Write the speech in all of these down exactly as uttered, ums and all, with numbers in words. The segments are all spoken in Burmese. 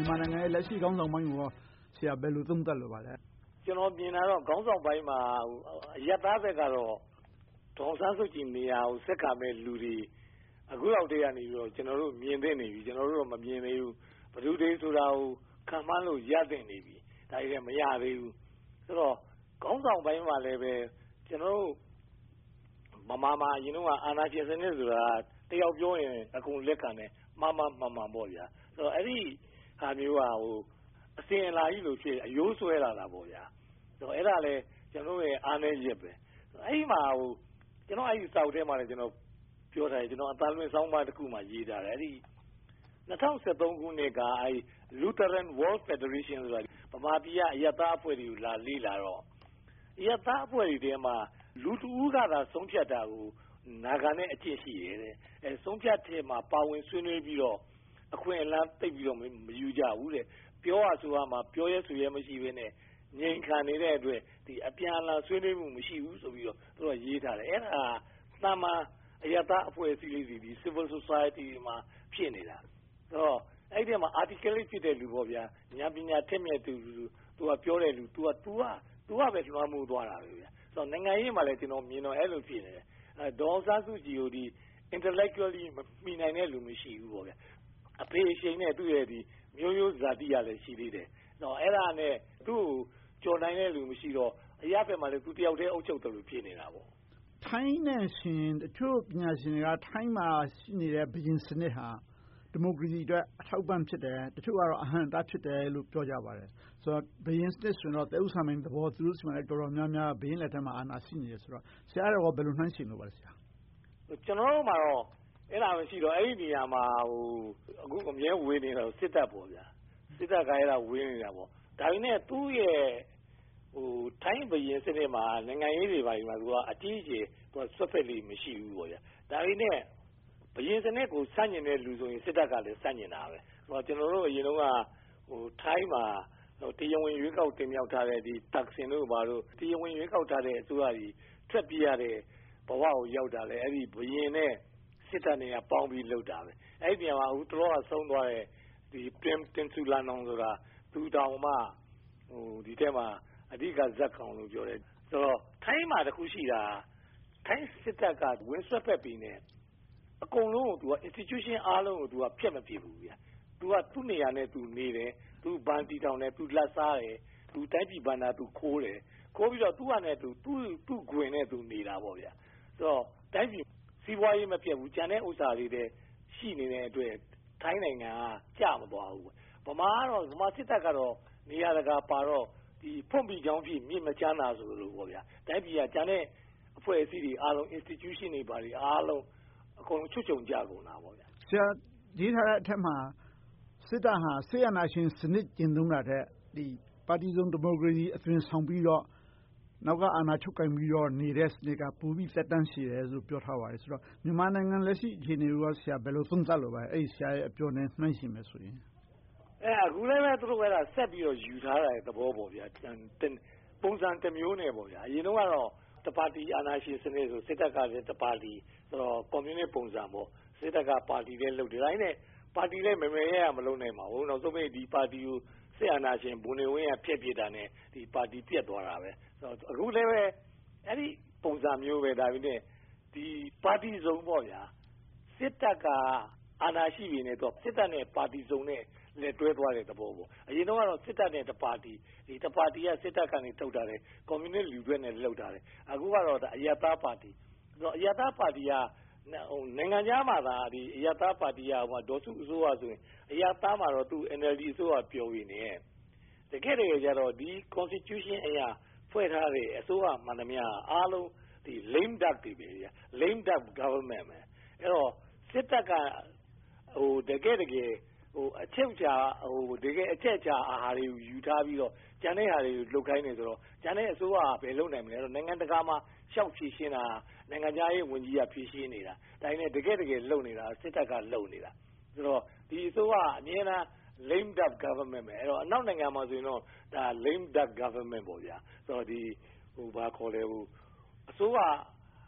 မြန်မာနိုင်ငံရဲ့လက်ရှိခေါင်းဆောင်ပိုင်းကိုဆရာဘယ်လိုသုံးသပ်လိုပါလဲ။ကျွန်တော်မြင်တာတော့ခေါင်းဆောင်ပိုင်းမှာအရပ်သားဘက်ကတော့ဒေါ်အောင်ဆန်းစုကြည်နေရာကိုဆက်ခံမဲ့လူတွေအခုလောက်တည်းကနေပြီးတော့ကျွန်တော်တို့မြင်သိနေပြီကျွန်တော်တို့တော့မမြင်သေးဘူးဘယ်သူတွေဆိုတာကိုခံမှန်းလို့ရသိနေပြီဒါတွေလည်းမရသေးဘူးဆိုတော့ခေါင်းဆောင်ပိုင်းမှာလည်းပဲကျွန်တော်တို့မမမအရင်တော့အာဏာရှင်စနစ်ဆိုတာတယောက်ပြောရင်အကုန်လက်ခံတယ်မမမှန်မှန်ပေါ့ဗျာဆိုတော့အဲ့ဒီဟာမျိုးကဟိုအစင်အလာကြီးလို့ဖြစ်အယိုးဆွဲလာတာပေါ့ဗျာဆိုတော့အဲ့ဒါလည်းကျွန်တော်ရဲ့အားနည်းချက်ပဲအဲ့ဒီမှာဟိုကျွန်တော်အဲ့ဒီစောက်ထဲမှာလည်းကျွန်တော်ပြောထားတယ်ကျွန်တော်အသားလွင်ဆောင်းပါးတစ်ခုမှရေးထားတယ်အဲ့ဒီ၂၀၁၃ခုနှစ်ကအဲ့ Lutheran World Federation ဆိုတာဗမာပြည်ကအယက်သားအဖွဲ့တွေကိုလာလေ့လာတော့အယက်သားအဖွဲ့တွေထဲမှာလူတဦးကသာဆုံးဖြတ်တာကိုနာဂာနဲ့အကျင့်ရှိတယ်တဲ့အဲဆုံးဖြတ်တဲ့မှာပါဝင်ဆွေးနွေးပြီးတော့အခွင့်အလမ်းသိပ်ပြီးတော့မယူကြဘူးတဲ့ပြောရဆိုရမှာပြောရဲဆိုရဲမရှိဘဲနဲ့ငြိမ်ခံနေတဲ့အတွက်ဒီအပြန်အလှန်ဆွေးနွေးမှုမရှိဘူးဆိုပြီးတော့သူတို့ရေးထားတယ်အဲ့ဒါသာမန်အယက်သားအဖွဲ့အစည်းလေးတွေဒီ civil society မှာဖြစ်နေတာဆိုတော့အဲ့ဒီမှာ articulate ဖြစ်တဲ့လူပေါ့ဗျာဉာဏ်ပညာထက်မြက်သူသူကပြောတဲ့လူ तू က तू က तू ကပဲလွှမ်းမိုးသွားတာပဲဗျာဆိုတော့နိုင်ငံရေးမှာလည်းကျွန်တော်မြင်တော့အဲ့လိုဖြစ်နေတယ်အဲဒေါ်အောင်ဆန်းစုကြည်ကိုဒီ intellectually မိနိုင်တဲ့လူမရှိဘူးပေါ့ဗျာအဖေအရှိန်နဲ့သူ့ရဲ့ဒီမျိုးရိုးဇာတိရလည်းရှိသေးတယ်တော့အဲ့ဒါနဲ့သူ့ကိုကြော်နိုင်တဲ့လူမရှိတော့အရာဘက်မှာလည်းသူတယောက်တည်းအုပ်ချုပ်တယ်လို့ဖြစ်နေတာပေါ့ထိုင်းနဲ့ရှင်တချို့ပညာရှင်တွေကထိုင်းမှာရှိနေတဲ့ဘုရင်စနစ်ဟာဒီမိုကရေစီအတွက်အထောက်ပံ့ဖြစ်တယ်တချို့ကတော့အဟံအတားဖြစ်တယ်လို့ပြောကြပါတယ်ဆိုတော့ဘုရင်စနစ်ဆိုတော့တဲဥဆောင်တဲ့သဘောသူတို့ဆီမှာလည်းတော်တော်များများဘုရင်လက်ထက်မှာအာဏာရှိနေတယ်ဆိုတော့ဆရာတော်ကဘယ်လိုနှိုင်းယှဉ်လို့ပါလဲဆရာကျွန်တော်တို့မှာတော့အဲ့ဒါမရှိတော့အဲ့ဒီနေရာမှာဟိုအခုအမြဲဝေးနေတော့စစ်တပ်ပေါ့ဗျာစစ်တပ်ကအဲ့ဒါဝေးနေတာပေါ့ဒါပေမဲ့သူ့ရဲ့ဟိုထိုင်းဘုရင်စနစ်မှာနိုင်ငံရေးတွေပါဒီမှာသူကအကြီးအကျယ်သူဆွတ်ဖက်လေးမရှိဘူးပေါ့ဗျာဒါပေမဲ့ဘုရင်စနစ်ကိုစန့်ကျင်တဲ့လူဆိုရင်စစ်တပ်ကလည်းစန့်ကျင်တာပဲဟိုကျွန်တော်တို့အရင်တော့ကဟိုထိုင်းမှာတရားဝင်ရွေးကောက်တင်မြှောက်ထားတဲ့ဒီတက်ဆင်တို့ဘာလို့တရားဝင်ရွေးကောက်ထားတဲ့အစိုးရကြီးထွက်ပြေးရတဲ့ဘဝကိုရောက်တာလေအဲ့ဒီဘုရင်နဲ့စစ်တပ်နဲ့ပေါင်းပြီးလှုပ်တာပဲအဲ့ဒီနေရာမှာအခုတော်ကဆုံးသွားတဲ့ဒီပင်တင်ဆူလာနောင်ဆိုတာသူတောင်မှဟိုဒီထဲမှာအဓိကဇက်ကောင်လို့ပြောတယ်ဆိုတော့ထိုင်းမှာတခုရှိတာထိုင်းစစ်တပ်ကဝင်ဆွတ်ဖက်ပြီးနေအကုန်လုံးကိုသူက institution အားလုံးကိုသူကဖျက်မပြစ်ဘူးဗျာသူကသူ့နေရာနဲ့သူနေတယ်သူဘန်တီတောင်နဲ့သူလက်စားတယ်သူတိုက်ပြည်ဘန်တာသူခိုးတယ်ခိုးပြီးတော့သူ့ဟာနဲ့သူသူ့သူ့ခွင်နဲ့သူနေတာပေါ့ဗျာဆိုတော့တိုက်ပြည်စီးပွားရေးမပြတ်ဘူးကျန်တဲ့ဥစ္စာတွေတည်းရှိနေတဲ့အတွက်ထိုင်းနိုင်ငံကကြာမသွားဘူးဗမာကတော့ဗမာစစ်တပ်ကတော့နေရာတကာပါတော့ဒီဖွင့်ပြီးကြောင်းဖြစ်မြင့်မချမ်းသာဆိုလို့ပေါ့ဗျာတိုက်ပြည်ကကျန်တဲ့အဖွဲ့အစည်းတွေအားလုံး institution တွေပါတွေအားလုံးအကုန်လုံးချွတ်ချုံကြကုန်တာပေါ့ဗျာဆရာရေးထားတဲ့အထက်မှာစစ်တပ်ဟာဆေးရနာရှင်စနစ်ကျင့်သုံးတာတဲ့ဒီပါတီစုံဒီမိုကရေစီအသွင်ဆောင်ပြီးတော့နောက်ကအာဏာချုပ်ကိုင်ပြီးတော့နေတဲ့စနစ်ကပူပြီးသက်တမ်းရှိတယ်လို့ပြောထားပါတယ်ဆိုတော့မြန်မာနိုင်ငံလက်ရှိအခြေအနေကိုဆရာဘယ်လိုသုံးသပ်လိုပါလဲအဲ့ဒီဆရာရဲ့အပြောနဲ့နှိုင်းယှဉ်မယ်ဆိုရင်အဲအခုလည်းပဲသူတို့ကဆက်ပြီးတော့ယူထားတဲ့သဘောပေါ့ဗျာပုံစံတစ်မျိုးနဲ့ပေါ့ဗျာအရင်တော့ကတော့တပါတီအာဏာရှင်စနစ်ဆိုစစ်တပ်ကလည်းတပါတီဆိုတော့ကွန်မြူနစ်ပုံစံပေါ့စစ်တပ်ကပါတီနဲ့လုပ်တယ်ဒါနဲ့ပါတီနဲ့မမေရရမလုပ်နိုင်ပါဘူးနောက်ဆုံးပိတ်ဒီပါတီကိုစစ်အာဏာရှင်ဘုံနေဝင်းကဖျက်ပြစ်တာနဲ့ဒီပါတီပြတ်သွားတာပဲဆိုတော့အခုလည်းပဲအဲ့ဒီပုံစံမျိုးပဲဒါပေမဲ့ဒီပါတီစုံပေါ့ဗျာစစ်တပ်ကအာဏာရှိနေတော့စစ်တပ်နဲ့ပါတီစုံနဲ့လက်တွဲသွားတဲ့သဘောပေါ့အရင်တော့ကတော့စစ်တပ်နဲ့တပါတီဒီတပါတီကစစ်တပ်ကနေထုတ်တာတယ်ကွန်မြူနစ်လူတွေနဲ့လှုပ်တာတယ်အခုကတော့အယက်သားပါတီဆိုတော့အယက်သားပါတီကနိုင်ငံခြားမှာသာဒီအယက်သားပါတီကဟိုဒေါ်စုအစိုးရဆိုရင်အယက်သားမှာတော့သူ N L D အစိုးရပြောရင်းနဲ့တကယ်တကယ်ကျတော့ဒီ constitution အရာဖွဲ့ထားတဲ့အစိုးရမှန်သမျှအားလုံးဒီ lame duck တွေပဲ lame duck government ပဲအဲ့တော့စစ်တပ်ကဟိုတကယ်တကယ်ဟိုအချက်ချာဟိုတကယ်အချက်ချာအာဟာရတွေကိုယူထားပြီးတော့ကျန်တဲ့ဟာတွေကိုလုတ်ခိုင်းနေဆိုတော့ကျန်တဲ့အစိုးရကဘယ်လုပ်နိုင်မလဲတော့နိုင်ငံတကာမှာရှောက်ဖြည့်ရှင်းတာနိုင်ငံခြားရေးဝန်ကြီးကဖြည့်ရှင်းနေတာဒါနဲ့တကယ်တကယ်လုပ်နေတာစစ်တပ်ကလုပ်နေတာဆိုတော့ဒီအစိုးရအမြဲတမ်း lame duck government ပဲအဲ့တော့အနောက်နိုင်ငံမှာဆိုရင်တော့ဒါ lame duck government ပေါ့ဗျာဆိုတော့ဒီဟိုဘာခေါ်လဲဟိုအစိုးရ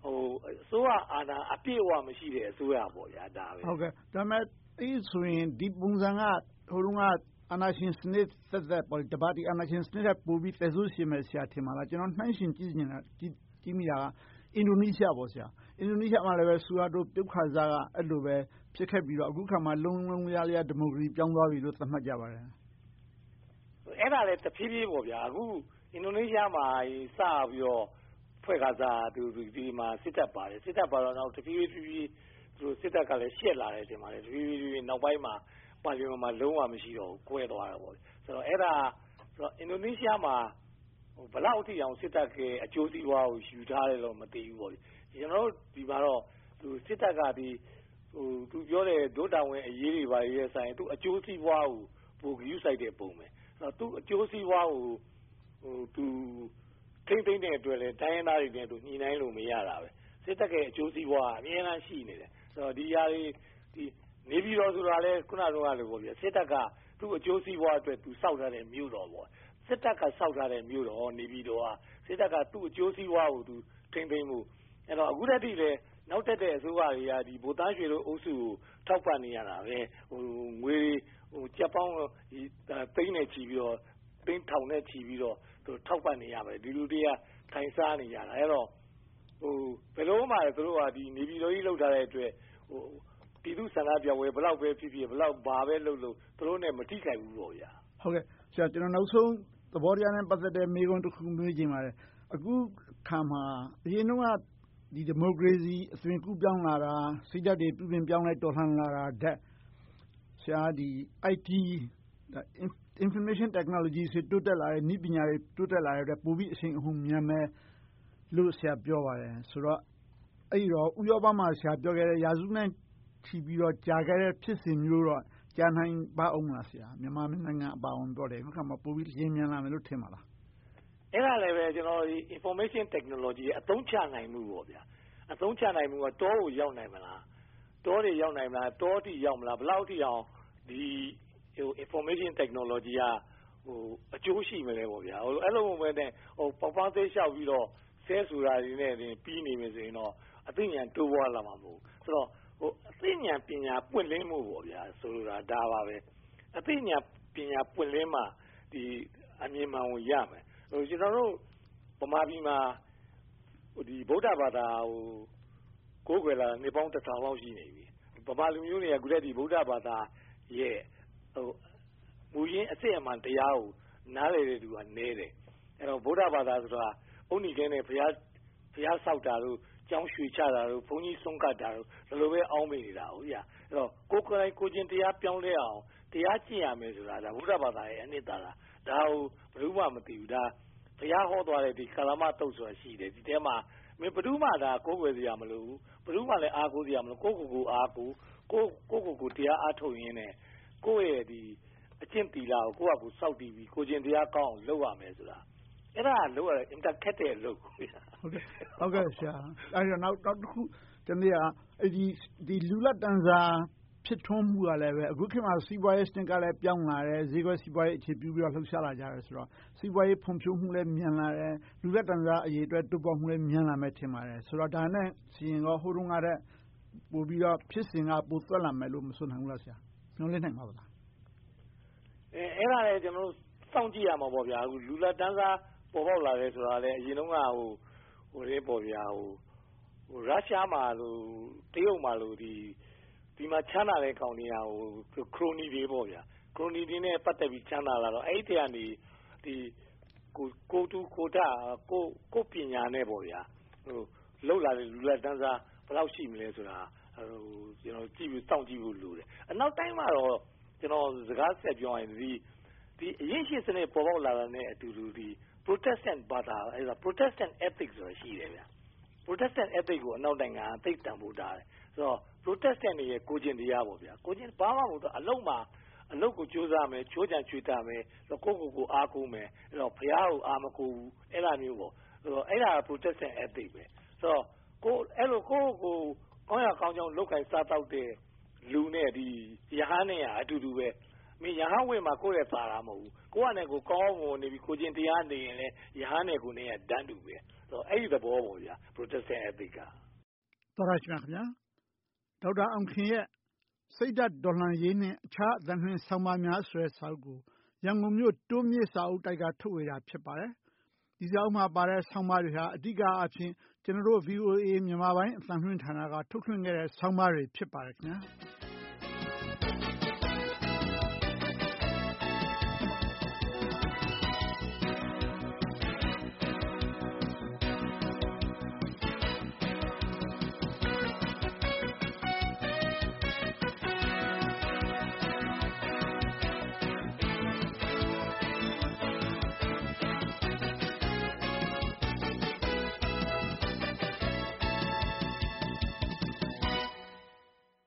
ဟိုအစိုးရအာဏာအပြည့်အဝမရှိတဲ့အစိုးရပေါ့ဗျာဒါပဲဟုတ်ကဲ့ဒါပေမဲ့အဲ့ဆိုရင်ဒီပုံစံကဟိုတုန်းကအာဏာရှင်စနစ်သက်သက်ပေါ့တပါတီအာဏာရှင်စနစ်နဲ့ပို့ပြီးသက်ဆိုးရှင်မယ်ဆရာထင်ပါလားကျွန်တော်နှိုင်းရှင်ကြည့်နေတာကြည့်ကြည့်မိတာကအင်ဒိုနီးရှားပေါ့ဆရာအင်ဒိုနီးရှားမှာလည်းဆူဟာတိုပြုတ်ခါစားကအဲ့လိုပဲဖြစ်ခဲ့ပြီးတော့အခုခါမှာလုံးလုံးလျားလျားဒီမိုကရေစီပြောင်းသွားပြီလို့သတ်မှတ်ကြပါတယ်အဲ့ဒါလည်းတဖြည်းဖြည်းပေါ့ဗျာအခုအင်ဒိုနီးရှားမှာစပြီးတော့ဖွဲ့ခါစားသူဒီမှာစစ်တပ်ပါတယ်စစ်တပ်ပါတော့နောက်တဖြည်းဖြည်းဖြည်းသူစစ်တပ်ကလည်းရှက်လာတယ်ထင်ပါတယ်တဖြည်းဖြည်းဖြည်းနောက်ပိုင်းမှာပါလီမန်မှာလုံးဝမရှိတော့ဘူးကွဲသွားတယ်ပေါ့ဆိုတော့အဲ့ဒါဆိုတော့အင်ဒိုနီးရှားမှာဘယ်လောက်ထိအောင်စစ်တပ်ကအကျိုးစီးပွားကိုယူထားတယ်လို့မသိဘူးပေါ့ကျွန်တော်တို့ဒီမှာတော့သူစစ်တပ်ကဒီဟိုသူပြောတဲ့ဒုတာဝန်အရေးတွေပါရဲ့ဆိုင်သူအကျိုးစီးပွားကိုပိုဂရုစိုက်တဲ့ပုံပဲဆိုတော့သူအကျိုးစီးပွားကိုဟိုသူထိမ့်သိမ့်တဲ့အတွက်လည်းတိုင်းရင်းသားတွေနဲ့သူညှိနှိုင်းလို့မရတာပဲစစ်တပ်ရဲ့အကျိုးစီးပွားအများအားရှိနေတယ်ဆိုတော့ဒီຢာတွေဒီနေပြည်တော်ဆိုတာလဲခုနကလိုပေါ့ဗျာစစ်တပ်ကသူ့အကျိုးစီးပွားအတွက်သူစောက်ထားတဲ့မြို့တော်ပေါ့စစ်တပ်ကစောက်ထားတဲ့မြို့တော်နေပြည်တော်ကစစ်တပ်ကသူ့အကျိုးစီးပွားကိုသူထိမ့်သိမ့်မှုအဲ့တော့အခုတည်းကလည်းနောက်တက်တဲ့အစိုးရတွေကဒီဗိုလ်သားရွှေတို့အုပ်စုကိုထောက်ပံ့နေရတာပဲဟိုငွေဟိုကြက်ပေါင်းသိန်းနဲ့ချီပြီးတော့သိန်းထောင်နဲ့ချီပြီးတော့သူထောက်ပံ့နေရပါတယ်ဒီလူတွေကထိုင်စားနေရတာအဲ့တော့ဟိုဘယ်လိုမှသူတို့ကဒီနေပြည်တော်ကြီးလောက်ထားတဲ့အတွက်ဟိုပြည်သူ့ဆန္ဒပြပွဲဘယ်လောက်ပဲဖြစ်ဖြစ်ဘယ်လောက်ဘာပဲလုပ်လို့သူတို့နဲ့မထိခိုက်ဘူးပေါ့ဗျာဟုတ်ကဲ့ဆရာကျွန်တော်နောက်ဆုံးသဘောတရားနဲ့ပတ်သက်တဲ့မေးခွန်းတစ်ခုမေးချင်ပါတယ်အခုခါမှာအရင်တုန်းကဒီဒီမိုကရေစီအသွင်ကူးပြောင်းလာတာစိတ်ဓာတ်တွေပြုပြင်ပြောင်းလဲတော်လှန်လာတာတဲ့ဆရာဒီ I T information technology တွေတိုးတက်လာတဲ့နည်းပညာတွေတိုးတက်လာတဲ့အတွက်ပိုပြီးအချိန်အဟုန်မြန်မယ်လို့ဆရာပြောပါတယ်ဆိုတော့အဲ့ဒီတော့ဥရောပမှာဆရာပြောခဲ့တဲ့ရာစုနဲ့ချီပြီးတော့ကြာခဲ့တဲ့ဖြစ်စဉ်မျိုးတော့ကြာနိုင်ပါအောင်လားဆရာမြန်မာနိုင်ငံအပါအဝင်တော့တယ်အခုခါမှာပိုပြီးရင်းမြန်လာမယ်လို့ထင်ပါလားအဲ့ဒါလည်းပဲကျွန်တော်ဒီ information technology အသုံးချနိုင်မှုပေါ့ဗျာအသုံးချနိုင်မှုကတောကိုရောက်နိုင်မလားတောတွေရောက်နိုင်မလားတောတိရောက်မလားဘယ်လောက်ထိအောင်ဒီဟို information technology ကဟိုအကျိုးရှိမလဲပေါ့ဗျာဟိုအဲ့လိုမျိုးနဲ့ဟိုပေါက်ပေါင်းသေးလျှောက်ပြီးတော့ဆဲဆိုတာတွေနဲ့ပြီးနေမယ်ဆိုရင်တော့အသိဉာဏ်တိုးပွားလာမှာမဟုတ်ဆိုတော့ဟိုအသိဉာဏ်ပညာပွင့်လင်းမှုပေါ့ဗျာဆိုလိုတာဒါပါပဲအသိဉာဏ်ပညာပွင့်လင်းမှဒီအမြင်မှန်ကိုရမယ်ဟိုကျွန်တော်တို့ဗမာပြည်မှာဟိုဒီဗုဒ္ဓဘာသာဟိုကိုးကွယ်လာနေပေါင်းတစ်ထောင်လောက်ရှိနေပြီဗမာလူမျိုးတွေကခုတည်းဒီဗုဒ္ဓဘာသာရဲ့ဟိုမူရင်းအစစ်အမှန်တရားကိုနားလည်တဲ့သူကနည်းတယ်အဲ့တော့ဗုဒ္ဓဘာသာဆိုတာအုတ်နီခဲနဲ့ဘုရားဘုရားဆောက်တာတို့ကျောင်းရွှေချတာတို့ဘုန်းကြီးဆုံးကတ်တာတို့ဒီလိုပဲအောင်းမိနေတာဟုတ်ဗျာအဲ့တော့ကိုယ်ကိုယ်တိုင်ကိုချင်းတရားပြောင်းလဲအောင်တရားကျင့်ရမယ်ဆိုတာဒါဗုဒ္ဓဘာသာရဲ့အနှစ်သာရဒါကိုဘယ်သူမှမသိဘူးဒါဘုရားဟောသွားတဲ့ဒီကာလမတုတ်ဆိုတာရှိတယ်ဒီထဲမှာမင်းဘယ်သူမှဒါကိုယ်ွယ်စရာမလိုဘူးဘယ်သူမှလည်းအားကိုးစရာမလိုကိုယ့်ကိုယ်ကိုအားကိုးကိုကိုကိုကိုတရားအားထုတ်ရင်းနဲ့ကိုယ့်ရဲ့ဒီအကျင့်တီလာကိုကိုယ့်အကူစောက်တည်ပြီးကိုကျင်တရားကောင်းအောင်လုပ်ရမယ်ဆိုတာအဲ့ဒါလုပ်ရတဲ့အင်တာခက်တဲ့လုပ်ဟုတ်ကဲ့ဟုတ်ကဲ့ဆရာအဲ့တော့နောက်နောက်တစ်ခုတနည်းအားဒီဒီလူလက်တန်းစားဖြစ်ထွန်းမှုကလည်းပဲအခုခေတ်မှာစီးပွားရေးစနစ်ကလည်းပြောင်းလာတယ်ဈေးကွက်စီးပွားရေးအခြေပြုပြီးတော့လှုပ်ရှားလာကြတယ်ဆိုတော့စီးပွားရေးဖွံ့ဖြိုးမှုလည်းမြန်လာတယ်လူလက်တန်းစားအရေးအတွက်တိုးပေါ်မှုလည်းမြန်လာမယ်ထင်ပါတယ်ဆိုတော့ဒါနဲ့စီရင်တော့ဟိုတုန်းကတည်းကပို့ပြီးတော့ဖြစ်စဉ်ကပိုသွက်လာမယ်လို့မဆိုနိုင်ဘူးလားဆရာညွှန်လင်းနိုင်ပါသလားအဲအဲ့ဒါလည်းကျွန်တော်တို့စောင့်ကြည့်ရမှာပေါ့ဗျာအခုလူလက်တန်းစားပေါ်ပေါက်လာတယ်ဆိုတာလည်းအရင်တုန်းကဟိုဟိုလေးပေါ့ဗျာဟိုဟိုရုရှားမှာလို့တရုတ်မှာလို့ဒီဒီမှာချမ်းသာတဲ့ကောင်တွေကဟိုခရိုနီတွေပေါ့ဗျာခရိုနီတွေနဲ့ပတ်သက်ပြီးချမ်းသာလာတော့အဲ့ဒီကနေဒီကိုကိုတူကိုတာကိုကိုပညာနဲ့ပေါ့ဗျာဟိုလောက်လာတဲ့လူလက်တန်းစားဘယ်လောက်ရှိမလဲဆိုတာဟိုကျွန်တော်ကြည့်ပြီးစောင့်ကြည့်ဖို့လိုတယ်အနောက်တိုင်းမှာတော့ကျွန်တော်စကားဆက်ပြောရင်ဒီဒီအရင်ရှိစနစ်ပေါ်ပေါက်လာတဲ့အတူတူဒီ Protestant ဘာသာအဲဒါ Protestant ethics ဆိုတာရှိတယ်ဗျာ Protestant ethics ကိုအနောက်နိုင်ငံကသိတန်ဖို့တာတယ်ဆိုတော့ Protestant တွေရဲ့ကိုကျင်တရားပေါ့ဗျာကိုကျင်ဘာမှမဟုတ်တော့အလုံးမှာအလုပ်ကိုကြိုးစားမယ်ချိုးချံချွေတာမယ်ကိုကိုကိုအားကိုးမယ်အဲ့တော့ဘုရားကိုအားမကိုးဘူးအဲ့လိုမျိုးပေါ့ဆိုတော့အဲ့ဒါ Protestant ethics ပဲဆိုတော့ကိုအဲ့လိုကိုကိုကောင်းရကောင်းကြောင်းလောက်ကင်စားတော့တဲ့လူနဲ့ဒီရဟန်းနဲ့အတူတူပဲမင်းရဟန်းဝင်မှာကိုယ့်ရဲ့သာတာမဟုတ်ဘူးကိုကနဲ့ကိုကောင်းဝင်နေပြီးကိုချင်းတရားနေရင်လည်းရဟန်းနဲ့ကိုနဲ့ကတန်းတူပဲဆိုအဲ့ဒီသဘောပေါ့ဗျာ Protestant ethic ကတော်ရရှိပါခင်ဗျာဒေါက်တာအောင်ခင်ရဲ့စိတ်ဓာတ်တော်လှန်ရေးနဲ့အခြားအသံလွှင့်ဆောင်းပါးများဆိုတဲ့စာအုပ်ကိုရန်ကုန်မြို့တိုးမြစ်စာအုပ်တိုက်ကထုတ်ဝေတာဖြစ်ပါတယ်ဒီစာအုပ်မှာပါတဲ့ဆောင်းပါးတွေဟာအဓိကအားဖြင့်ကျွန်တော်တို့ ဗီအိုအေ မြန်မာပိုင်းအသံလွှင့်ဌာနကထုတ်လွှင့်ခဲ့တဲ့ဆောင်းပါးတွေဖြစ်ပါတယ်ခင်ဗျာ